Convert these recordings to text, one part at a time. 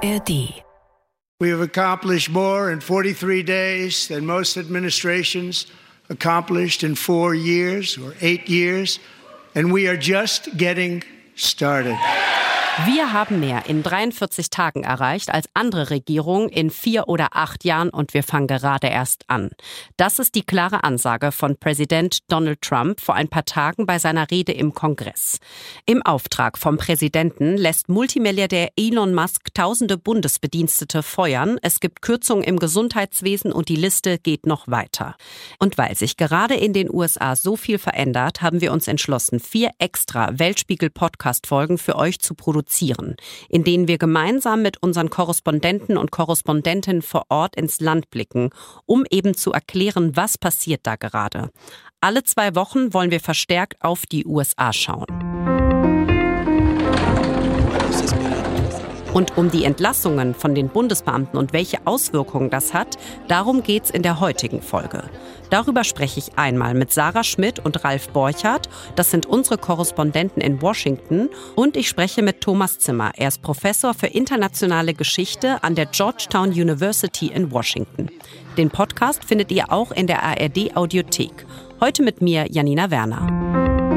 ARD. We have accomplished more in 43 days than most administrations accomplished in 4 years or 8 years, and we are just getting started. Wir haben mehr in 43 Tagen erreicht als andere Regierungen in 4 oder 8 Jahren und wir fangen gerade erst an. Das ist die klare Ansage von Präsident Donald Trump vor ein paar Tagen bei seiner Rede im Kongress. Im Auftrag vom Präsidenten lässt Multimilliardär Elon Musk tausende Bundesbedienstete feuern. Es gibt Kürzungen im Gesundheitswesen und die Liste geht noch weiter. Und weil sich gerade in den USA so viel verändert, haben wir uns entschlossen, 4 extra Weltspiegel-Podcast-Folgen für euch zu produzieren, in denen wir gemeinsam mit unseren Korrespondenten und Korrespondentinnen vor Ort ins Land blicken, um eben zu erklären, was passiert da gerade. Alle 2 Wochen wollen wir verstärkt auf die USA schauen. Und um die Entlassungen von den Bundesbeamten und welche Auswirkungen das hat, darum geht's in der heutigen Folge. Darüber spreche ich einmal mit Sarah Schmidt und Ralf Borchardt. Das sind unsere Korrespondenten in Washington. Und ich spreche mit Thomas Zimmer. Er ist Professor für internationale Geschichte an der Georgetown University in Washington. Den Podcast findet ihr auch in der ARD-Audiothek. Heute mit mir, Janina Werner.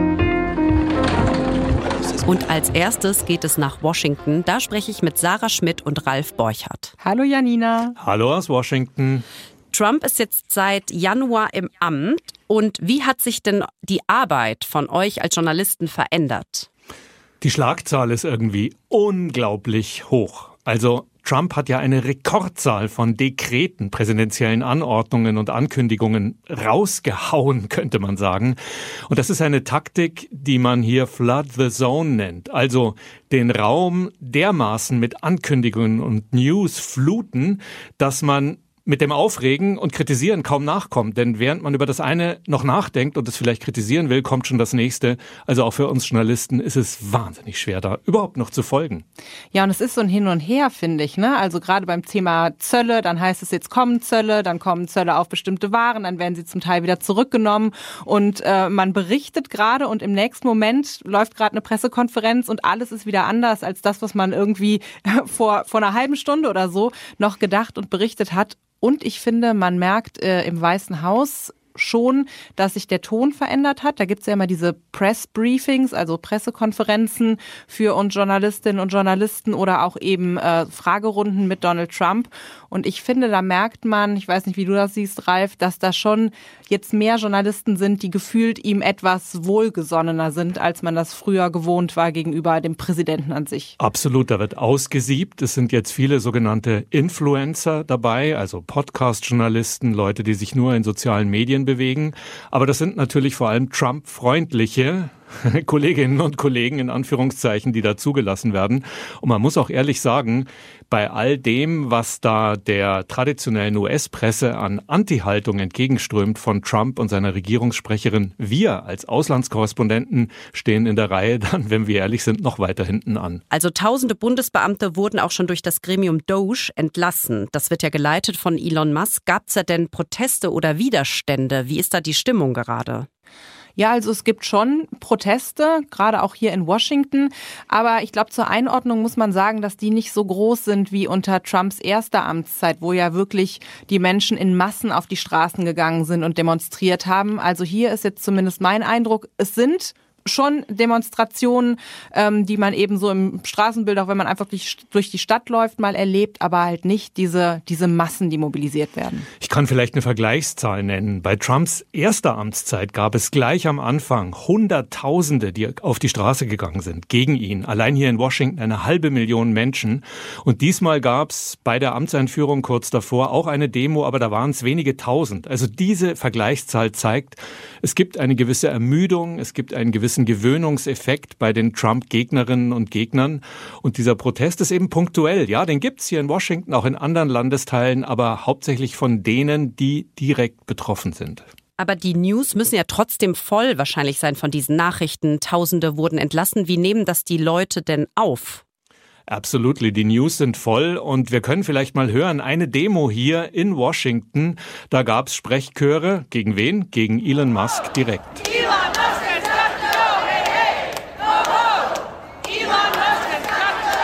Und als erstes geht es nach Washington. Da spreche ich mit Sarah Schmidt und Ralf Borchardt. Hallo Janina. Hallo aus Washington. Trump ist jetzt seit Januar im Amt. Und wie hat sich denn die Arbeit von euch als Journalisten verändert? Die Schlagzahl ist irgendwie unglaublich hoch. Also Trump hat ja eine Rekordzahl von Dekreten, präsidentiellen Anordnungen und Ankündigungen rausgehauen, könnte man sagen. Und das ist eine Taktik, die man hier Flood the Zone nennt. Also den Raum dermaßen mit Ankündigungen und News fluten, dass man mit dem Aufregen und Kritisieren kaum nachkommt. Denn während man über das eine noch nachdenkt und es vielleicht kritisieren will, kommt schon das nächste. Also auch für uns Journalisten ist es wahnsinnig schwer, da überhaupt noch zu folgen. Ja, und es ist so ein Hin und Her, finde ich, ne? Also gerade beim Thema Zölle, dann heißt es, jetzt kommen Zölle, dann kommen Zölle auf bestimmte Waren, dann werden sie zum Teil wieder zurückgenommen. Und man berichtet gerade und im nächsten Moment läuft gerade eine Pressekonferenz und alles ist wieder anders als das, was man irgendwie vor einer halben Stunde oder so noch gedacht und berichtet hat. Und ich finde, man merkt im Weißen Haus schon, dass sich der Ton verändert hat. Da gibt es ja immer diese Press-Briefings, also Pressekonferenzen für uns Journalistinnen und Journalisten oder auch eben Fragerunden mit Donald Trump. Und ich finde, da merkt man, ich weiß nicht, wie du das siehst, Ralf, dass da schon jetzt mehr Journalisten sind, die gefühlt ihm etwas wohlgesonnener sind, als man das früher gewohnt war gegenüber dem Präsidenten an sich. Absolut, da wird ausgesiebt. Es sind jetzt viele sogenannte Influencer dabei, also Podcast-Journalisten, Leute, die sich nur in sozialen Medien bewegen. Aber das sind natürlich vor allem Trump-freundliche Kolleginnen und Kollegen in Anführungszeichen, die da zugelassen werden. Und man muss auch ehrlich sagen, bei all dem, was da der traditionellen US-Presse an Anti-Haltung entgegenströmt von Trump und seiner Regierungssprecherin, wir als Auslandskorrespondenten stehen in der Reihe dann, wenn wir ehrlich sind, noch weiter hinten an. Also tausende Bundesbeamte wurden auch schon durch das Gremium DOGE entlassen. Das wird ja geleitet von Elon Musk. Gab es da denn Proteste oder Widerstände? Wie ist da die Stimmung gerade? Ja, also es gibt schon Proteste, gerade auch hier in Washington. Aber ich glaube, zur Einordnung muss man sagen, dass die nicht so groß sind wie unter Trumps erster Amtszeit, wo ja wirklich die Menschen in Massen auf die Straßen gegangen sind und demonstriert haben. Also hier ist jetzt zumindest mein Eindruck, es sind schon Demonstrationen, die man eben so im Straßenbild, auch wenn man einfach durch die Stadt läuft, mal erlebt, aber halt nicht diese Massen, die mobilisiert werden. Ich kann vielleicht eine Vergleichszahl nennen. Bei Trumps erster Amtszeit gab es gleich am Anfang Hunderttausende, die auf die Straße gegangen sind gegen ihn. Allein hier in Washington 500.000 Menschen. Und diesmal gab es bei der Amtseinführung kurz davor auch eine Demo, aber da waren es wenige Tausend. Also diese Vergleichszahl zeigt, es gibt eine gewisse Ermüdung, es gibt einen gewissen Gewöhnungseffekt bei den Trump-Gegnerinnen und Gegnern. Und dieser Protest ist eben punktuell. Ja, den gibt's hier in Washington, auch in anderen Landesteilen, aber hauptsächlich von denen, die direkt betroffen sind. Aber die News müssen ja trotzdem voll wahrscheinlich sein von diesen Nachrichten. Tausende wurden entlassen. Wie nehmen das die Leute denn auf? Absolutely, die News sind voll und wir können vielleicht mal hören, eine Demo hier in Washington, da gab's Sprechchöre. Gegen wen? Gegen Elon Musk direkt. Elon Musk has got to go! Hey, hey! Go, go! Elon Musk has got to go!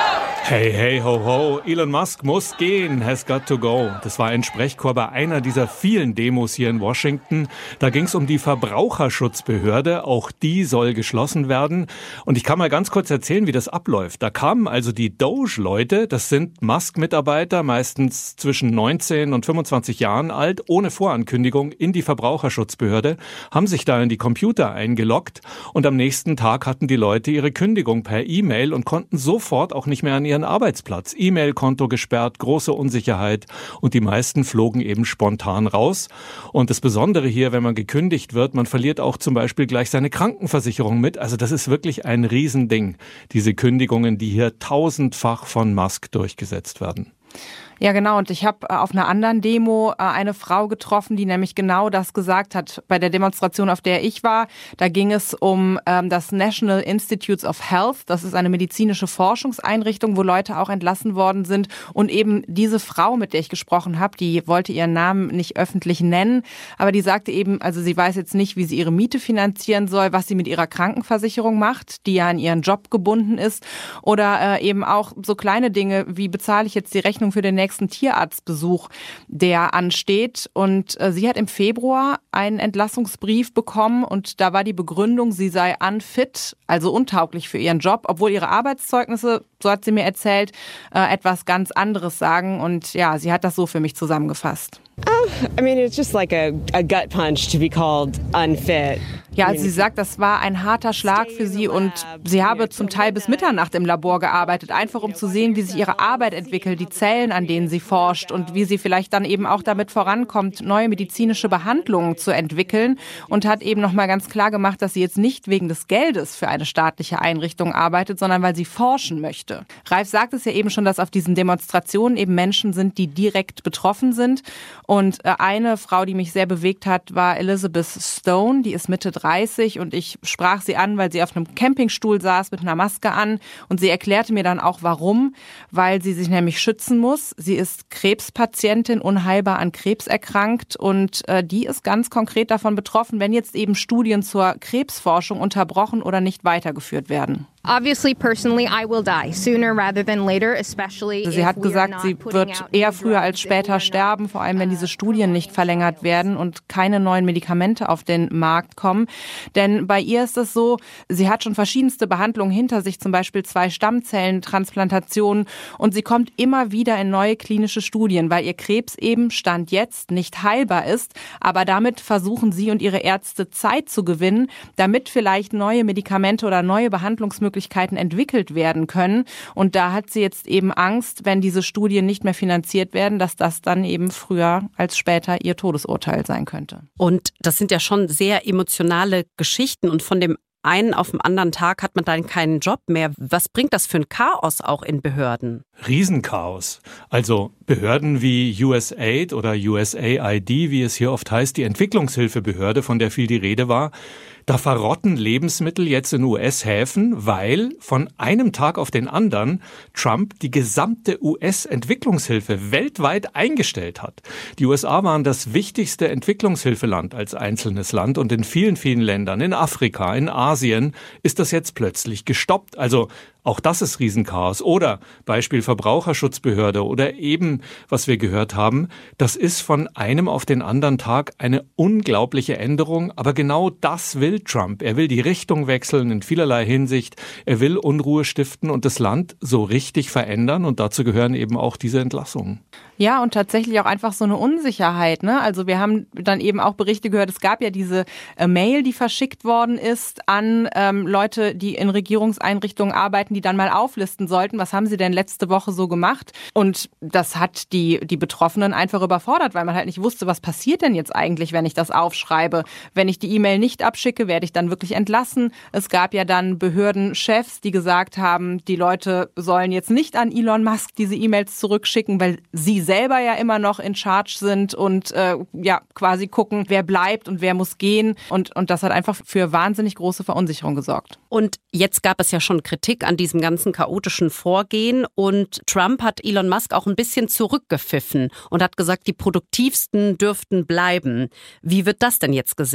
Hey, hey, ho, ho, Elon Musk muss gehen, has got to go. Das war ein Sprechchor bei einer dieser vielen Demos hier in Washington. Da ging es um die Verbraucherschutzbehörde. Auch die soll geschlossen werden. Und ich kann mal ganz kurz erzählen, wie das abläuft. Da kamen also die Doge-Leute, das sind Musk-Mitarbeiter, meistens zwischen 19 und 25 Jahren alt, ohne Vorankündigung in die Verbraucherschutzbehörde, haben sich da in die Computer eingeloggt und am nächsten Tag hatten die Leute ihre Kündigung per E-Mail und konnten sofort auch nicht mehr an ihren Arbeitsplatz. E-Mail-Konto gesperrt, große Unsicherheit und die meisten flogen eben spontan raus. Und das Besondere hier, wenn man gekündigt wird, man verliert auch zum Beispiel gleich seine Krankenversicherung mit. Also das ist wirklich ein Riesending, diese Kündigungen, die hier tausendfach von Musk durchgesetzt werden. Ja, genau. Und ich habe auf einer anderen Demo eine Frau getroffen, die nämlich genau das gesagt hat. Bei der Demonstration, auf der ich war, da ging es um das National Institutes of Health. Das ist eine medizinische Forschungseinrichtung, wo Leute auch entlassen worden sind. Und eben diese Frau, mit der ich gesprochen habe, die wollte ihren Namen nicht öffentlich nennen, aber die sagte eben, also sie weiß jetzt nicht, wie sie ihre Miete finanzieren soll, was sie mit ihrer Krankenversicherung macht, die ja an ihren Job gebunden ist. Oder eben auch so kleine Dinge, wie bezahle ich jetzt die Rechnung für den nächsten Tierarztbesuch, der ansteht. Und sie hat im Februar einen Entlassungsbrief bekommen und da war die Begründung, sie sei unfit, also untauglich für ihren Job, obwohl ihre Arbeitszeugnisse, so hat sie mir erzählt, etwas ganz anderes sagen. Und ja, sie hat das so für mich zusammengefasst. I mean, it's just like a gut punch to be called unfit. Ja, also sie sagt, das war ein harter Schlag für sie und sie habe zum Teil bis Mitternacht im Labor gearbeitet, einfach um zu sehen, wie sich ihre Arbeit entwickelt, die Zellen, an denen sie forscht und wie sie vielleicht dann eben auch damit vorankommt, neue medizinische Behandlungen zu entwickeln und hat eben nochmal ganz klar gemacht, dass sie jetzt nicht wegen des Geldes für eine staatliche Einrichtung arbeitet, sondern weil sie forschen möchte. Ralf sagt es ja eben schon, dass auf diesen Demonstrationen eben Menschen sind, die direkt betroffen sind. Und eine Frau, die mich sehr bewegt hat, war Elizabeth Stone, die ist Mitte 30 und ich sprach sie an, weil sie auf einem Campingstuhl saß mit einer Maske an und sie erklärte mir dann auch, warum, weil sie sich nämlich schützen muss. Sie ist Krebspatientin, unheilbar an Krebs erkrankt und die ist ganz konkret davon betroffen, wenn jetzt eben Studien zur Krebsforschung unterbrochen oder nicht weitergeführt werden. Obviously, personally, I will die sooner rather than later, especially. Sie hat gesagt, sie wird eher früher als später sterben, vor allem wenn diese Studien nicht verlängert werden und keine neuen Medikamente auf den Markt kommen. Denn bei ihr ist es so, sie hat schon verschiedenste Behandlungen hinter sich, zum Beispiel 2 Stammzellentransplantationen und sie kommt immer wieder in neue klinische Studien, weil ihr Krebs eben Stand jetzt nicht heilbar ist. Aber damit versuchen sie und ihre Ärzte Zeit zu gewinnen, damit vielleicht neue Medikamente oder neue Behandlungsmöglichkeiten entwickelt werden können. Und da hat sie jetzt eben Angst, wenn diese Studien nicht mehr finanziert werden, dass das dann eben früher als später ihr Todesurteil sein könnte. Und das sind ja schon sehr emotionale Geschichten und von dem einen auf den anderen Tag hat man dann keinen Job mehr. Was bringt das für ein Chaos auch in Behörden? Riesenchaos. Also Behörden wie USAID oder USAID, wie es hier oft heißt, die Entwicklungshilfebehörde, von der viel die Rede war, da verrotten Lebensmittel jetzt in US-Häfen, weil von einem Tag auf den anderen Trump die gesamte US-Entwicklungshilfe weltweit eingestellt hat. Die USA waren das wichtigste Entwicklungshilfeland als einzelnes Land und in vielen, vielen Ländern, in Afrika, in Asien, ist das jetzt plötzlich gestoppt. Also auch das ist Riesenchaos. Oder Beispiel Verbraucherschutzbehörde oder eben, was wir gehört haben, das ist von einem auf den anderen Tag eine unglaubliche Änderung. Aber genau das will Trump. Er will die Richtung wechseln in vielerlei Hinsicht. Er will Unruhe stiften und das Land so richtig verändern. Und dazu gehören eben auch diese Entlassungen. Ja, und tatsächlich auch einfach so eine Unsicherheit, ne? Also wir haben dann eben auch Berichte gehört, es gab ja diese Mail, die verschickt worden ist an Leute, die in Regierungseinrichtungen arbeiten, die dann mal auflisten sollten, was haben sie denn letzte Woche so gemacht? Und das hat die Betroffenen einfach überfordert, weil man halt nicht wusste, was passiert denn jetzt eigentlich, wenn ich das aufschreibe? Wenn ich die E-Mail nicht abschicke, werde ich dann wirklich entlassen? Es gab ja dann Behördenchefs, die gesagt haben, die Leute sollen jetzt nicht an Elon Musk diese E-Mails zurückschicken, weil sie selber ja immer noch in Charge sind und quasi gucken, wer bleibt und wer muss gehen. Und das hat einfach für wahnsinnig große Verunsicherung gesorgt. Und jetzt gab es ja schon Kritik an diesem ganzen chaotischen Vorgehen und Trump hat Elon Musk auch ein bisschen zurückgepfiffen und hat gesagt, die Produktivsten dürften bleiben. Wie wird das denn jetzt gesehen?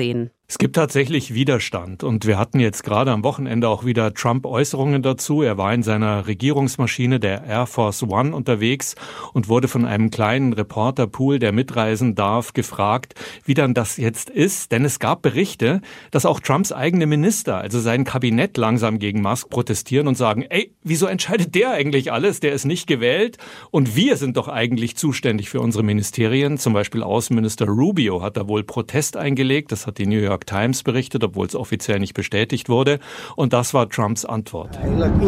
Es gibt tatsächlich Widerstand und wir hatten jetzt gerade am Wochenende auch wieder Trump-Äußerungen dazu. Er war in seiner Regierungsmaschine der Air Force One unterwegs und wurde von einem kleinen Reporterpool, der mitreisen darf, gefragt, wie dann das jetzt ist. Denn es gab Berichte, dass auch Trumps eigene Minister, also sein Kabinett, langsam gegen Musk protestieren und sagen, ey, wieso entscheidet der eigentlich alles? Der ist nicht gewählt und wir sind doch eigentlich zuständig für unsere Ministerien. Zum Beispiel Außenminister Rubio hat da wohl Protest eingelegt. Das hat die New York Times berichtet, obwohl es offiziell nicht bestätigt wurde. Und das war Trumps Antwort.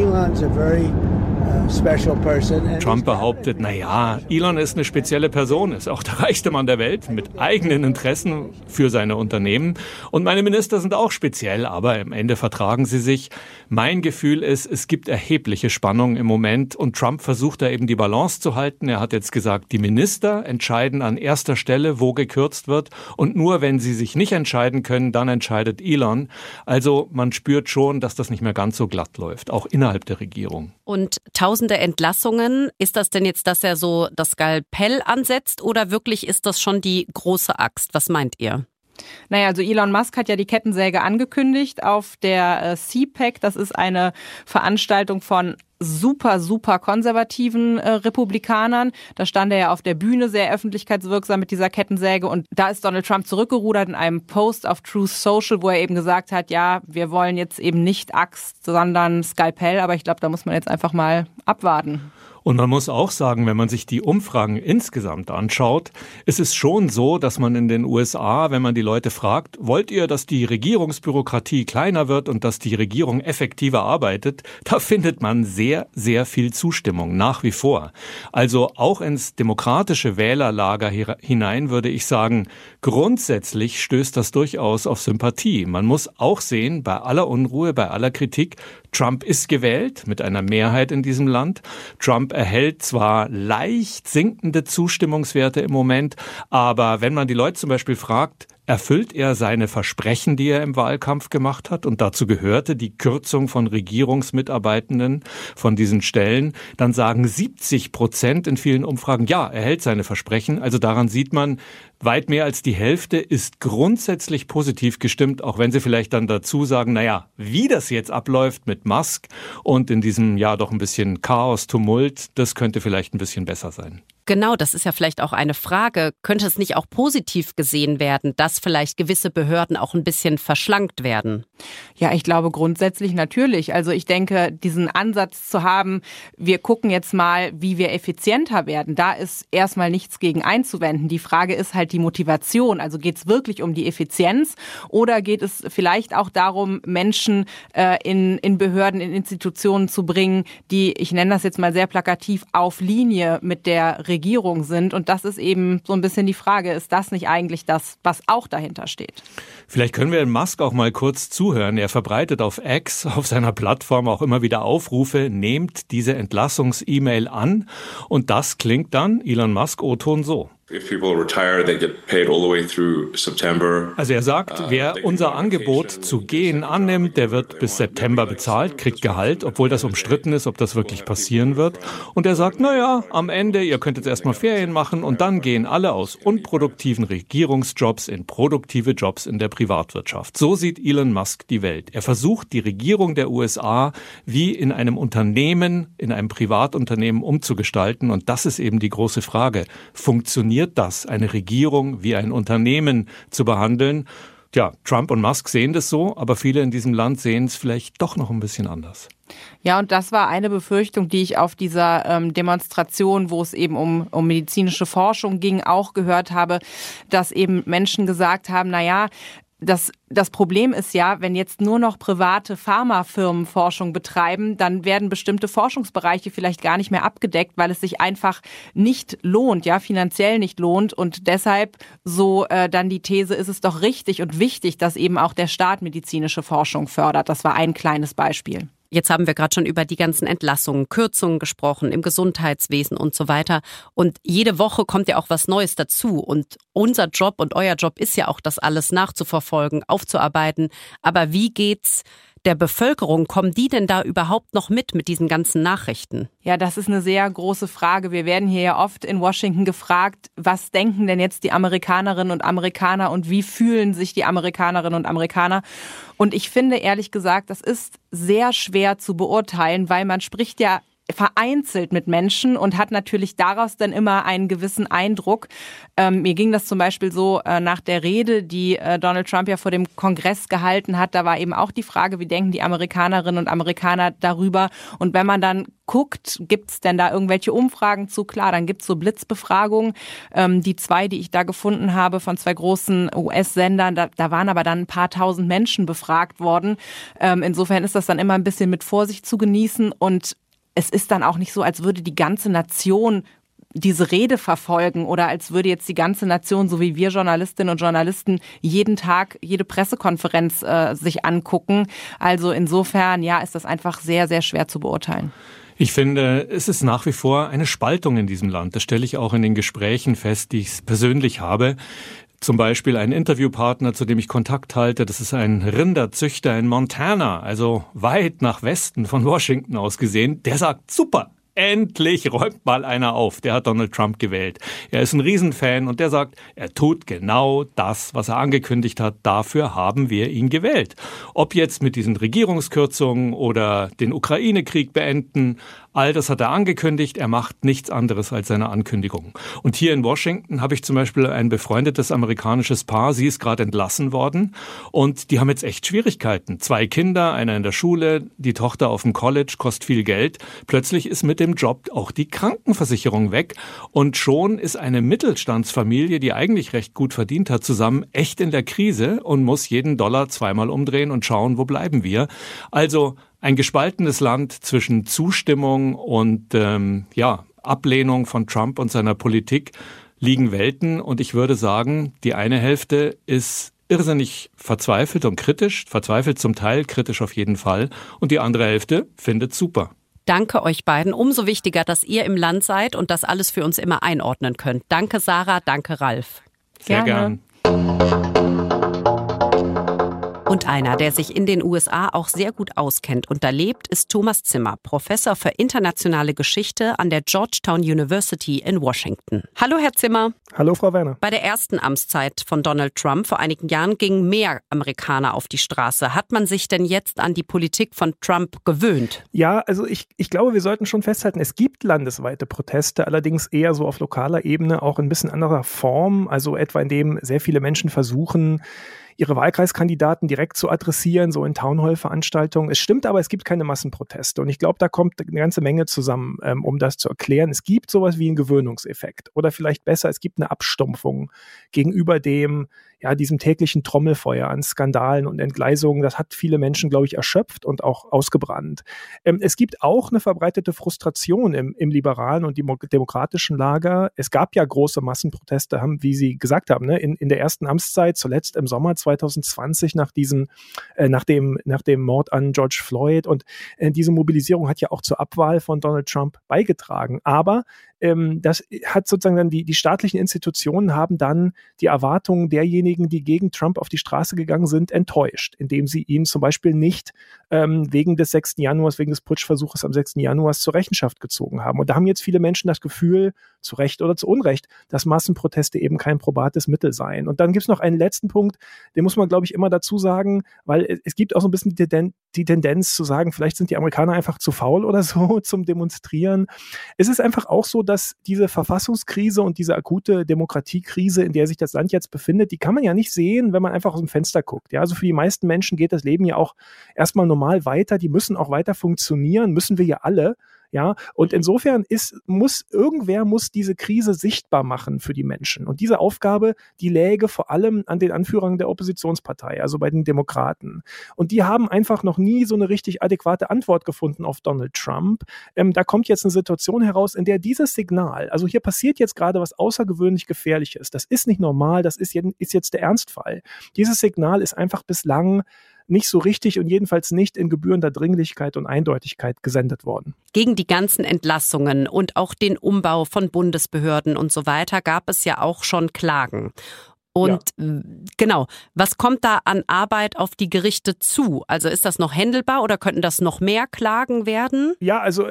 Trump behauptet, Elon ist eine spezielle Person, ist auch der reichste Mann der Welt mit eigenen Interessen für seine Unternehmen. Und meine Minister sind auch speziell, aber am Ende vertragen sie sich. Mein Gefühl ist, es gibt erhebliche Spannungen im Moment und Trump versucht da eben die Balance zu halten. Er hat jetzt gesagt, die Minister entscheiden an erster Stelle, wo gekürzt wird. Und nur wenn sie sich nicht entscheiden können, dann entscheidet Elon. Also man spürt schon, dass das nicht mehr ganz so glatt läuft, auch innerhalb der Regierung. Und tausende Entlassungen, ist das denn jetzt, dass er so das Skalpell ansetzt oder wirklich ist das schon die große Axt? Was meint ihr? Naja, also Elon Musk hat ja die Kettensäge angekündigt auf der CPAC. Das ist eine Veranstaltung von super konservativen Republikanern. Da stand er ja auf der Bühne sehr öffentlichkeitswirksam mit dieser Kettensäge und da ist Donald Trump zurückgerudert in einem Post auf Truth Social, wo er eben gesagt hat, ja, wir wollen jetzt eben nicht Axt, sondern Skalpell, aber ich glaube, da muss man jetzt einfach mal abwarten. Und man muss auch sagen, wenn man sich die Umfragen insgesamt anschaut, ist es schon so, dass man in den USA, wenn man die Leute fragt, wollt ihr, dass die Regierungsbürokratie kleiner wird und dass die Regierung effektiver arbeitet, da findet man sehr viel Zustimmung, nach wie vor. Also auch ins demokratische Wählerlager hinein würde ich sagen, grundsätzlich stößt das durchaus auf Sympathie. Man muss auch sehen, bei aller Unruhe, bei aller Kritik, Trump ist gewählt mit einer Mehrheit in diesem Land. Trump erhält zwar leicht sinkende Zustimmungswerte im Moment, aber wenn man die Leute zum Beispiel fragt, erfüllt er seine Versprechen, die er im Wahlkampf gemacht hat? Und dazu gehörte die Kürzung von Regierungsmitarbeitenden von diesen Stellen. Dann sagen 70% in vielen Umfragen, ja, er hält seine Versprechen. Also daran sieht man, weit mehr als die Hälfte ist grundsätzlich positiv gestimmt, auch wenn sie vielleicht dann dazu sagen, wie das jetzt abläuft mit Musk und in diesem Jahr doch ein bisschen Chaos, Tumult, das könnte vielleicht ein bisschen besser sein. Genau, das ist ja vielleicht auch eine Frage. Könnte es nicht auch positiv gesehen werden, dass vielleicht gewisse Behörden auch ein bisschen verschlankt werden? Ja, ich glaube grundsätzlich natürlich. Also ich denke, diesen Ansatz zu haben, wir gucken jetzt mal, wie wir effizienter werden, da ist erstmal nichts gegen einzuwenden. Die Frage ist halt die Motivation. Also geht es wirklich um die Effizienz oder geht es vielleicht auch darum, Menschen in Behörden, in Institutionen zu bringen, die, ich nenne das jetzt mal sehr plakativ, auf Linie mit der Regierung sind. Und das ist eben so ein bisschen die Frage, ist das nicht eigentlich das, was auch dahinter steht? Vielleicht können wir Musk auch mal kurz zuhören. Er verbreitet auf X, auf seiner Plattform auch immer wieder Aufrufe, nehmt diese Entlassungs-E-Mail an. Und das klingt dann, Elon Musk, O-Ton so. Also er sagt, wer unser Angebot zu gehen annimmt, der wird bis September bezahlt, kriegt Gehalt, obwohl das umstritten ist, ob das wirklich passieren wird. Und er sagt, am Ende, ihr könnt jetzt erstmal Ferien machen und dann gehen alle aus unproduktiven Regierungsjobs in produktive Jobs in der Privatwirtschaft. So sieht Elon Musk die Welt. Er versucht, die Regierung der USA wie in einem Unternehmen, in einem Privatunternehmen umzugestalten. Und das ist eben die große Frage. Funktioniert das, eine Regierung wie ein Unternehmen zu behandeln? Ja, Trump und Musk sehen das so, aber viele in diesem Land sehen es vielleicht doch noch ein bisschen anders. Ja, und das war eine Befürchtung, die ich auf dieser Demonstration, wo es eben um medizinische Forschung ging, auch gehört habe, dass eben Menschen gesagt haben, das Problem ist ja, wenn jetzt nur noch private Pharmafirmen Forschung betreiben, dann werden bestimmte Forschungsbereiche vielleicht gar nicht mehr abgedeckt, weil es sich einfach nicht lohnt, finanziell nicht lohnt. Und deshalb so dann die These, ist es doch richtig und wichtig, dass eben auch der Staat medizinische Forschung fördert. Das war ein kleines Beispiel. Jetzt haben wir gerade schon über die ganzen Entlassungen, Kürzungen gesprochen im Gesundheitswesen und so weiter. Und jede Woche kommt ja auch was Neues dazu. Und unser Job und euer Job ist ja auch, das alles nachzuverfolgen, aufzuarbeiten. Aber wie geht's der Bevölkerung? Kommen die denn da überhaupt noch mit diesen ganzen Nachrichten? Ja, das ist eine sehr große Frage. Wir werden hier ja oft in Washington gefragt, was denken denn jetzt die Amerikanerinnen und Amerikaner und wie fühlen sich die Amerikanerinnen und Amerikaner? Und ich finde, ehrlich gesagt, das ist sehr schwer zu beurteilen, weil man spricht ja vereinzelt mit Menschen und hat natürlich daraus dann immer einen gewissen Eindruck. Mir ging das zum Beispiel so nach der Rede, die Donald Trump ja vor dem Kongress gehalten hat. Da war eben auch die Frage, wie denken die Amerikanerinnen und Amerikaner darüber? Und wenn man dann guckt, gibt es denn da irgendwelche Umfragen zu? Klar, dann gibt es so Blitzbefragungen. Die 2, die ich da gefunden habe von 2 großen US-Sendern, da waren aber dann ein paar tausend Menschen befragt worden. Insofern ist das dann immer ein bisschen mit Vorsicht zu genießen und es ist dann auch nicht so, als würde die ganze Nation diese Rede verfolgen oder als würde jetzt die ganze Nation, so wie wir Journalistinnen und Journalisten, jeden Tag jede Pressekonferenz sich angucken. Also insofern, ja, ist das einfach sehr, sehr schwer zu beurteilen. Ich finde, es ist nach wie vor eine Spaltung in diesem Land. Das stelle ich auch in den Gesprächen fest, die ich persönlich habe. Zum Beispiel ein Interviewpartner, zu dem ich Kontakt halte, das ist ein Rinderzüchter in Montana, also weit nach Westen von Washington aus gesehen, der sagt, super, endlich räumt mal einer auf, der hat Donald Trump gewählt. Er ist ein Riesenfan und der sagt, er tut genau das, was er angekündigt hat, dafür haben wir ihn gewählt. Ob jetzt mit diesen Regierungskürzungen oder den Ukraine-Krieg beenden, all das hat er angekündigt, er macht nichts anderes als seine Ankündigung. Und hier in Washington habe ich zum Beispiel ein befreundetes amerikanisches Paar, sie ist gerade entlassen worden und die haben jetzt echt Schwierigkeiten. 2 Kinder, einer in der Schule, die Tochter auf dem College, kostet viel Geld. Plötzlich ist mit dem Job auch die Krankenversicherung weg und schon ist eine Mittelstandsfamilie, die eigentlich recht gut verdient hat, zusammen echt in der Krise und muss jeden Dollar 2-mal umdrehen und schauen, wo bleiben wir. Also ein gespaltenes Land zwischen Zustimmung und Ablehnung von Trump und seiner Politik liegen Welten. Und ich würde sagen, die eine Hälfte ist irrsinnig verzweifelt und kritisch, verzweifelt zum Teil, kritisch auf jeden Fall. Und die andere Hälfte findet super. Danke euch beiden. Umso wichtiger, dass ihr im Land seid und das alles für uns immer einordnen könnt. Danke Sarah, danke Ralf. Sehr gern. Und einer, der sich in den USA auch sehr gut auskennt und da lebt, ist Thomas Zimmer, Professor für internationale Geschichte an der Georgetown University in Washington. Hallo, Herr Zimmer. Hallo, Frau Werner. Bei der ersten Amtszeit von Donald Trump vor einigen Jahren gingen mehr Amerikaner auf die Straße. Hat man sich denn jetzt an die Politik von Trump gewöhnt? Ja, also ich glaube, wir sollten schon festhalten, es gibt landesweite Proteste, allerdings eher so auf lokaler Ebene, auch in ein bisschen anderer Form, also etwa indem sehr viele Menschen versuchen, ihre Wahlkreiskandidaten direkt zu adressieren, so in Townhall-Veranstaltungen. Es stimmt aber, es gibt keine Massenproteste. Und ich glaube, da kommt eine ganze Menge zusammen, um das zu erklären. Es gibt sowas wie einen Gewöhnungseffekt. Oder vielleicht besser, es gibt eine Abstumpfung gegenüber diesem täglichen Trommelfeuer an Skandalen und Entgleisungen. Das hat viele Menschen, glaube ich, erschöpft und auch ausgebrannt. Es gibt auch eine verbreitete Frustration im liberalen und demokratischen Lager. Es gab ja große Massenproteste, wie Sie gesagt haben, in der ersten Amtszeit, zuletzt im Sommer 2020 nach dem Mord an George Floyd. Und diese Mobilisierung hat ja auch zur Abwahl von Donald Trump beigetragen. Aber das hat sozusagen dann die staatlichen Institutionen haben dann die Erwartungen derjenigen, die gegen Trump auf die Straße gegangen sind, enttäuscht, indem sie ihn zum Beispiel nicht wegen des 6. Januars, wegen des Putschversuches am 6. Januar zur Rechenschaft gezogen haben. Und da haben jetzt viele Menschen das Gefühl, zu Recht oder zu Unrecht, dass Massenproteste eben kein probates Mittel seien. Und dann gibt es noch einen letzten Punkt, den muss man, glaube ich, immer dazu sagen, weil es gibt auch so ein bisschen die Tendenz zu sagen, vielleicht sind die Amerikaner einfach zu faul oder so zum Demonstrieren. Es ist einfach auch so, dass diese Verfassungskrise und diese akute Demokratiekrise, in der sich das Land jetzt befindet, die kann man ja nicht sehen, wenn man einfach aus dem Fenster guckt. Ja, also für die meisten Menschen geht das Leben ja auch erstmal normal weiter. Die müssen auch weiter funktionieren, müssen wir ja alle. Ja, und insofern muss diese Krise sichtbar machen für die Menschen. Und diese Aufgabe, die läge vor allem an den Anführern der Oppositionspartei, also bei den Demokraten. Und die haben einfach noch nie so eine richtig adäquate Antwort gefunden auf Donald Trump. Da kommt jetzt eine Situation heraus, in der dieses Signal, also hier passiert jetzt gerade was außergewöhnlich Gefährliches. Das ist nicht normal, das ist jetzt der Ernstfall. Dieses Signal ist einfach bislang nicht so richtig und jedenfalls nicht in gebührender Dringlichkeit und Eindeutigkeit gesendet worden. Gegen die ganzen Entlassungen und auch den Umbau von Bundesbehörden und so weiter gab es ja auch schon Klagen. Und genau, was kommt da an Arbeit auf die Gerichte zu? Also ist das noch händelbar oder könnten das noch mehr Klagen werden? Ja, also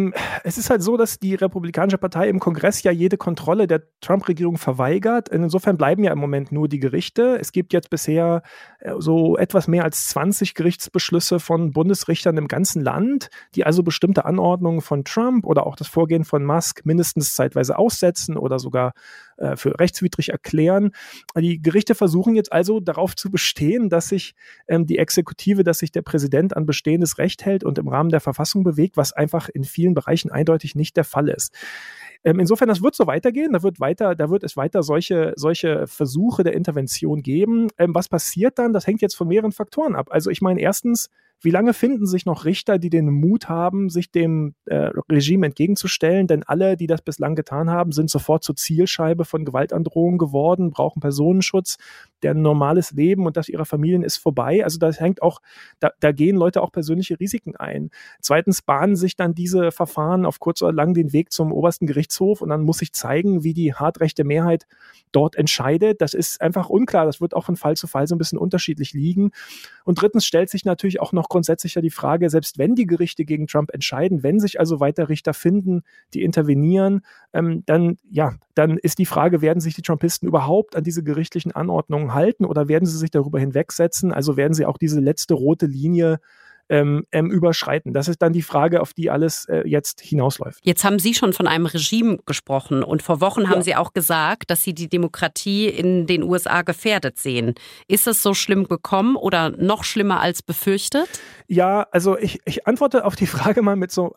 es ist halt so, dass die Republikanische Partei im Kongress ja jede Kontrolle der Trump-Regierung verweigert. Insofern bleiben ja im Moment nur die Gerichte. Es gibt jetzt bisher so etwas mehr als 20 Gerichtsbeschlüsse von Bundesrichtern im ganzen Land, die also bestimmte Anordnungen von Trump oder auch das Vorgehen von Musk mindestens zeitweise aussetzen oder sogar für rechtswidrig erklären. Die Gerichte versuchen jetzt also darauf zu bestehen, dass sich die Exekutive, dass sich der Präsident an bestehendes Recht hält und im Rahmen der Verfassung bewegt, was einfach in vielen Bereichen eindeutig nicht der Fall ist. Insofern, das wird so weitergehen, da wird es weiter solche Versuche der Intervention geben. Was passiert dann? Das hängt jetzt von mehreren Faktoren ab. Also ich meine, erstens, wie lange finden sich noch Richter, die den Mut haben, sich dem Regime entgegenzustellen? Denn alle, die das bislang getan haben, sind sofort zur Zielscheibe von Gewaltandrohungen geworden, brauchen Personenschutz. Deren normales Leben und das ihrer Familien ist vorbei. Also das hängt auch, da gehen Leute auch persönliche Risiken ein. Zweitens bahnen sich dann diese Verfahren auf kurz oder lang den Weg zum obersten Gerichtshof und dann muss sich zeigen, wie die hartrechte Mehrheit dort entscheidet. Das ist einfach unklar. Das wird auch von Fall zu Fall so ein bisschen unterschiedlich liegen. Und drittens stellt sich natürlich auch noch grundsätzlich ja die Frage, selbst wenn die Gerichte gegen Trump entscheiden, wenn sich also weiter Richter finden, die intervenieren, dann ist die Frage, werden sich die Trumpisten überhaupt an diese gerichtlichen Anordnungen halten oder werden sie sich darüber hinwegsetzen? Also werden sie auch diese letzte rote Linie überschreiten. Das ist dann die Frage, auf die alles jetzt hinausläuft. Jetzt haben Sie schon von einem Regime gesprochen und vor Wochen haben Sie auch gesagt, dass Sie die Demokratie in den USA gefährdet sehen. Ist es so schlimm gekommen oder noch schlimmer als befürchtet? Ja, also ich antworte auf die Frage mal mit so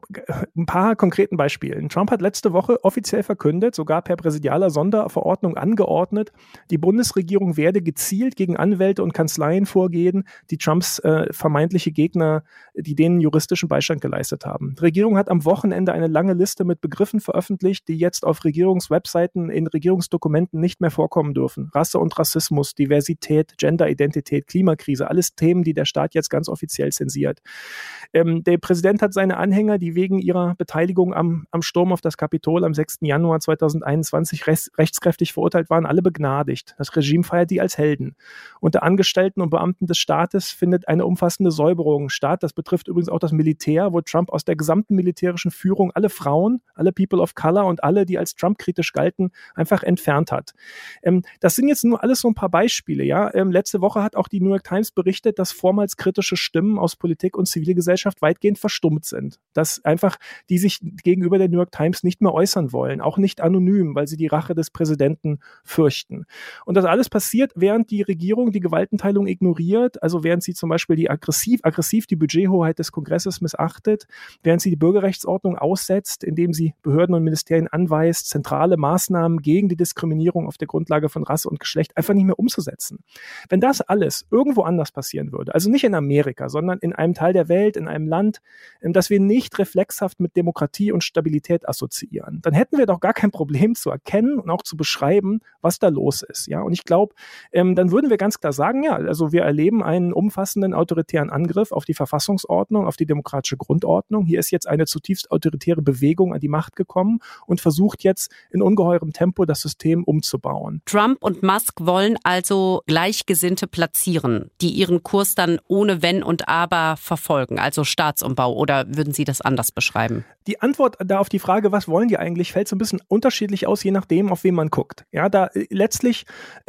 ein paar konkreten Beispielen. Trump hat letzte Woche offiziell verkündet, sogar per präsidialer Sonderverordnung angeordnet, die Bundesregierung werde gezielt gegen Anwälte und Kanzleien vorgehen, die Trumps vermeintliche Gegner, die denen juristischen Beistand geleistet haben. Die Regierung hat am Wochenende eine lange Liste mit Begriffen veröffentlicht, die jetzt auf Regierungswebseiten in Regierungsdokumenten nicht mehr vorkommen dürfen. Rasse und Rassismus, Diversität, Genderidentität, Klimakrise, alles Themen, die der Staat jetzt ganz offiziell zensiert. Der Präsident hat seine Anhänger, die wegen ihrer Beteiligung am Sturm auf das Kapitol am 6. Januar 2021 rechtskräftig verurteilt waren, alle begnadigt. Das Regime feiert die als Helden. Unter Angestellten und Beamten des Staates findet eine umfassende Säuberung statt. Das betrifft übrigens auch das Militär, wo Trump aus der gesamten militärischen Führung alle Frauen, alle People of Color und alle, die als Trump-kritisch galten, einfach entfernt hat. Das sind jetzt nur alles so ein paar Beispiele. Ja? Letzte Woche hat auch die New York Times berichtet, dass vormals kritische Stimmen aus Politik und Zivilgesellschaft weitgehend verstummt sind. Dass einfach die sich gegenüber der New York Times nicht mehr äußern wollen, auch nicht anonym, weil sie die Rache des Präsidenten fürchten. Und das alles passiert, während die Regierung die Gewaltenteilung ignoriert, also während sie zum Beispiel die aggressiv die Budgethoheit des Kongresses missachtet, während sie die Bürgerrechtsordnung aussetzt, indem sie Behörden und Ministerien anweist, zentrale Maßnahmen gegen die Diskriminierung auf der Grundlage von Rasse und Geschlecht einfach nicht mehr umzusetzen. Wenn das alles irgendwo anders passieren würde, also nicht in Amerika, sondern in einem Teil der Welt, in einem Land, das wir nicht reflexhaft mit Demokratie und Stabilität assoziieren, dann hätten wir doch gar kein Problem zu erkennen und auch zu beschreiben, was da los ist. Ja? Und ich glaube, dann würden wir ganz klar sagen, ja, also wir erleben einen umfassenden autoritären Angriff auf die Verfassungsordnung, auf die demokratische Grundordnung. Hier ist jetzt eine zutiefst autoritäre Bewegung an die Macht gekommen und versucht jetzt in ungeheurem Tempo das System umzubauen. Trump und Musk wollen also Gleichgesinnte platzieren, die ihren Kurs dann ohne Wenn und Aber verfolgen, also Staatsumbau, oder würden Sie das anders beschreiben? Die Antwort da auf die Frage, was wollen die eigentlich, fällt so ein bisschen unterschiedlich aus, je nachdem, auf wen man guckt. Ja, da letztlich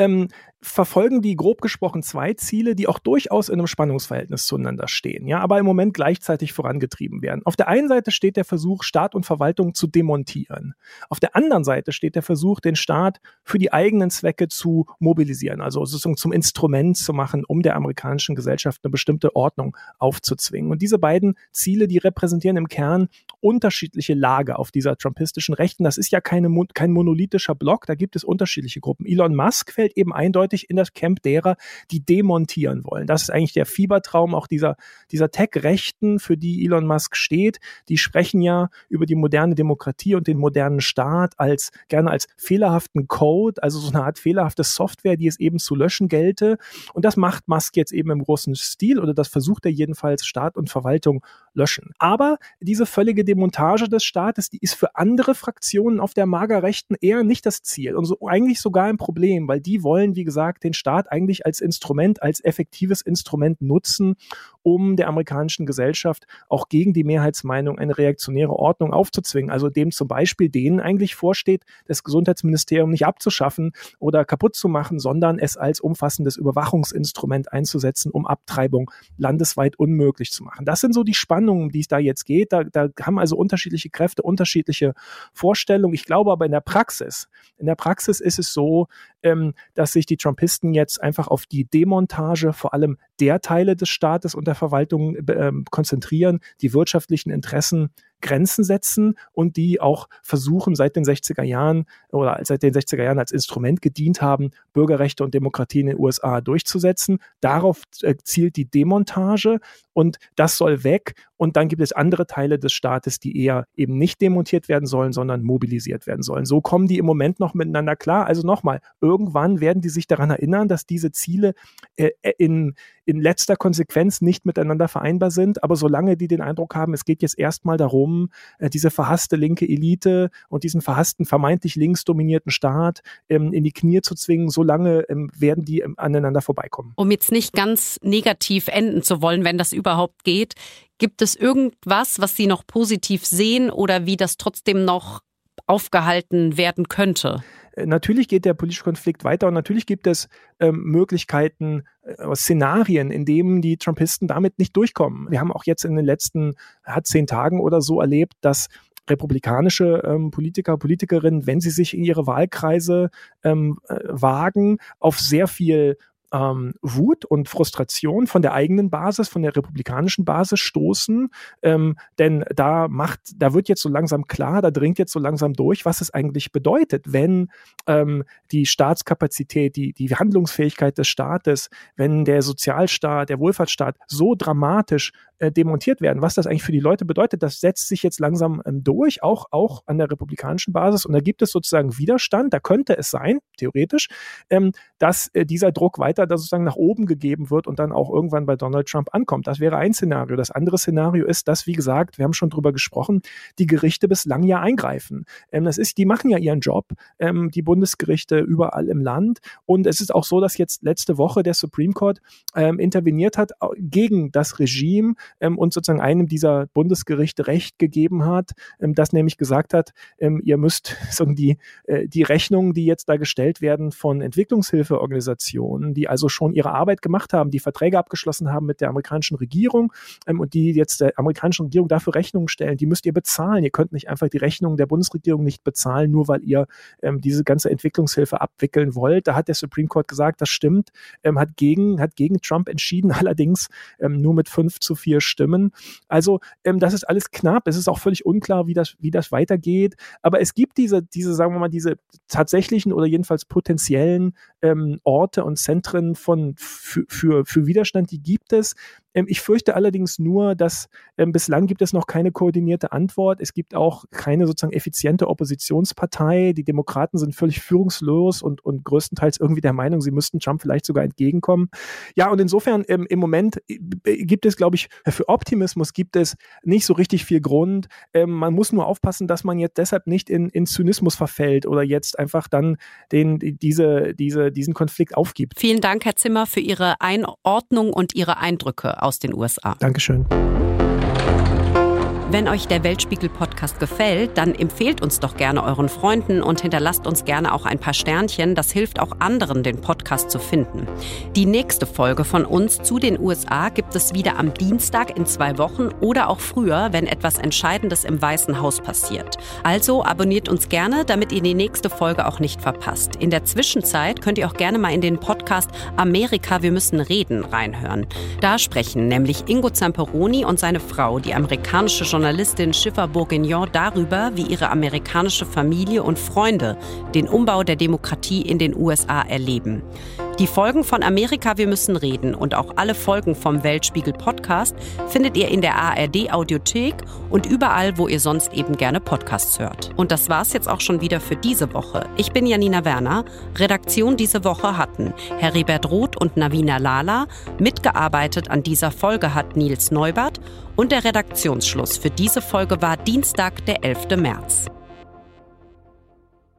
verfolgen die grob gesprochen zwei Ziele, die auch durchaus in einem Spannungsverhältnis zueinander stehen, ja, aber im Moment gleichzeitig vorangetrieben werden. Auf der einen Seite steht der Versuch, Staat und Verwaltung zu demontieren. Auf der anderen Seite steht der Versuch, den Staat für die eigenen Zwecke zu mobilisieren, also sozusagen zum Instrument zu machen, um der amerikanischen Gesellschaft eine bestimmte Ordnung aufzuzwingen. Und diese beiden Ziele, die repräsentieren im Kern unterschiedliche Lager auf dieser trumpistischen Rechten. Das ist ja kein monolithischer Block, da gibt es unterschiedliche Gruppen. Elon Musk fällt eben eindeutig in das Camp derer, die demontieren wollen. Das ist eigentlich der Fiebertraum auch dieser Tech-Rechten, für die Elon Musk steht. Die sprechen ja über die moderne Demokratie und den modernen Staat gerne als fehlerhaften Code, also so eine Art fehlerhafte Software, die es eben zu löschen gelte. Und das macht Musk jetzt eben im großen Stil, oder das versucht er jedenfalls, Staat und Verwaltung löschen. Aber diese völlige Demontage des Staates, die ist für andere Fraktionen auf der Magerrechten eher nicht das Ziel und so eigentlich sogar ein Problem, weil die wollen, wie gesagt, den Staat eigentlich als Instrument, als effektives Instrument nutzen, um der amerikanischen Gesellschaft auch gegen die Mehrheitsmeinung eine reaktionäre Ordnung aufzuzwingen. Also dem zum Beispiel denen eigentlich vorsteht, das Gesundheitsministerium nicht abzuschaffen oder kaputt zu machen, sondern es als umfassendes Überwachungsinstrument einzusetzen, um Abtreibung landesweit unmöglich zu machen. Das sind so die Spannungen, die es da jetzt geht. Da haben also unterschiedliche Kräfte unterschiedliche Vorstellungen. Ich glaube aber in der Praxis ist es so, dass sich die Trumpisten jetzt einfach auf die Demontage vor allem der Teile des Staates und der Verwaltung konzentrieren, die wirtschaftlichen Interessen Grenzen setzen und die auch versuchen, seit den 60er Jahren als Instrument gedient haben, Bürgerrechte und Demokratie in den USA durchzusetzen. Darauf zielt die Demontage und das soll weg. Und dann gibt es andere Teile des Staates, die eher eben nicht demontiert werden sollen, sondern mobilisiert werden sollen. So kommen die im Moment noch miteinander klar. Also nochmal, irgendwann werden die sich daran erinnern, dass diese Ziele in letzter Konsequenz nicht miteinander vereinbar sind. Aber solange die den Eindruck haben, es geht jetzt erstmal darum, diese verhasste linke Elite und diesen verhassten, vermeintlich linksdominierten Staat in die Knie zu zwingen, solange werden die aneinander vorbeikommen. Um jetzt nicht ganz negativ enden zu wollen, wenn das überhaupt geht, gibt es irgendwas, was Sie noch positiv sehen oder wie das trotzdem noch aufgehalten werden könnte? Natürlich geht der politische Konflikt weiter und natürlich gibt es Möglichkeiten, Szenarien, in denen die Trumpisten damit nicht durchkommen. Wir haben auch jetzt in den letzten 10 Tagen oder so erlebt, dass republikanische Politiker, Politikerinnen, wenn sie sich in ihre Wahlkreise wagen, auf sehr viel Wut und Frustration von der eigenen Basis, von der republikanischen Basis stoßen, denn da wird jetzt so langsam klar, da dringt jetzt so langsam durch, was es eigentlich bedeutet, wenn die Staatskapazität, die Handlungsfähigkeit des Staates, wenn der Sozialstaat, der Wohlfahrtsstaat so dramatisch demontiert werden, was das eigentlich für die Leute bedeutet, das setzt sich jetzt langsam durch, auch an der republikanischen Basis und da gibt es sozusagen Widerstand, da könnte es sein, theoretisch, dass dieser Druck weiter da sozusagen nach oben gegeben wird und dann auch irgendwann bei Donald Trump ankommt. Das wäre ein Szenario. Das andere Szenario ist, dass, wie gesagt, wir haben schon drüber gesprochen, die Gerichte bislang ja eingreifen. Die machen ja ihren Job, die Bundesgerichte überall im Land und es ist auch so, dass jetzt letzte Woche der Supreme Court interveniert hat gegen das Regime und sozusagen einem dieser Bundesgerichte Recht gegeben hat, das nämlich gesagt hat, ihr müsst die Rechnungen, die jetzt da gestellt werden von Entwicklungshilfeorganisationen, die also schon ihre Arbeit gemacht haben, die Verträge abgeschlossen haben mit der amerikanischen Regierung und die jetzt der amerikanischen Regierung dafür Rechnungen stellen, die müsst ihr bezahlen. Ihr könnt nicht einfach die Rechnungen der Bundesregierung nicht bezahlen, nur weil ihr diese ganze Entwicklungshilfe abwickeln wollt. Da hat der Supreme Court gesagt, das stimmt, hat gegen Trump entschieden, allerdings nur mit 5-4 Stimmen. Also das ist alles knapp. Es ist auch völlig unklar, wie das weitergeht. Aber es gibt diese, sagen wir mal, diese tatsächlichen oder jedenfalls potenziellen Orte und Zentren für Widerstand, die gibt es. Ich fürchte allerdings nur, dass bislang gibt es noch keine koordinierte Antwort. Es gibt auch keine sozusagen effiziente Oppositionspartei. Die Demokraten sind völlig führungslos und größtenteils irgendwie der Meinung, sie müssten Trump vielleicht sogar entgegenkommen. Ja, und insofern im Moment gibt es, glaube ich, für Optimismus gibt es nicht so richtig viel Grund. Man muss nur aufpassen, dass man jetzt deshalb nicht in Zynismus verfällt oder jetzt einfach dann diesen Konflikt aufgibt. Vielen Dank, Herr Zimmer, für Ihre Einordnung und Ihre Eindrücke aus den USA. Dankeschön. Wenn euch der Weltspiegel-Podcast gefällt, dann empfehlt uns doch gerne euren Freunden und hinterlasst uns gerne auch ein paar Sternchen. Das hilft auch anderen, den Podcast zu finden. Die nächste Folge von uns zu den USA gibt es wieder am Dienstag in 2 Wochen oder auch früher, wenn etwas Entscheidendes im Weißen Haus passiert. Also abonniert uns gerne, damit ihr die nächste Folge auch nicht verpasst. In der Zwischenzeit könnt ihr auch gerne mal in den Podcast Amerika, wir müssen reden reinhören. Da sprechen nämlich Ingo Zamperoni und seine Frau, die amerikanische Journalistin Schiffer Bourguignon, darüber, wie ihre amerikanische Familie und Freunde den Umbau der Demokratie in den USA erleben. Die Folgen von Amerika, wir müssen reden und auch alle Folgen vom Weltspiegel Podcast findet ihr in der ARD Audiothek und überall, wo ihr sonst eben gerne Podcasts hört. Und das war's jetzt auch schon wieder für diese Woche. Ich bin Janina Werner. Redaktion diese Woche hatten Heribert Roth und Navina Lala. Mitgearbeitet an dieser Folge hat Nils Neubert. Und der Redaktionsschluss für diese Folge war Dienstag, der 11. März.